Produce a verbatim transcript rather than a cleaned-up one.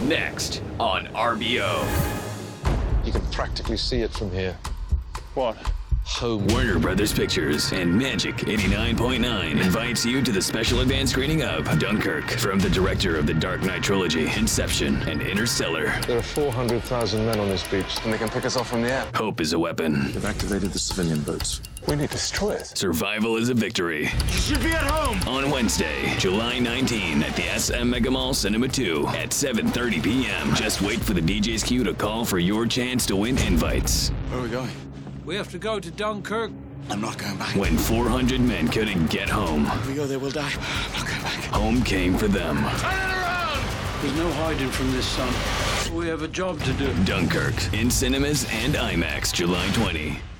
Next on R B O. You can practically see it from here. What? Home. Warner Brothers Pictures and Magic eighty-nine point nine invites you to the special advance screening of Dunkirk from the director of the Dark Knight trilogy, Inception, and Interstellar. There are four hundred thousand men on this beach. And they can pick us off from the air. Hope is a weapon. They've activated the civilian boats. We need destroyers. Survival is a victory. You should be at home! On Wednesday, July nineteenth at the S M Mega Mall Cinema two at seven thirty p.m. Just wait for the D J's cue to call for your chance to win invites. Where are we going? We have to go to Dunkirk. I'm not going back. When four hundred men couldn't get home, If we go there, we'll die. I'm not going back. home came for them. Turn it around! There's no hiding from this, son. We have a job to do. Dunkirk in cinemas and IMAX July twentieth.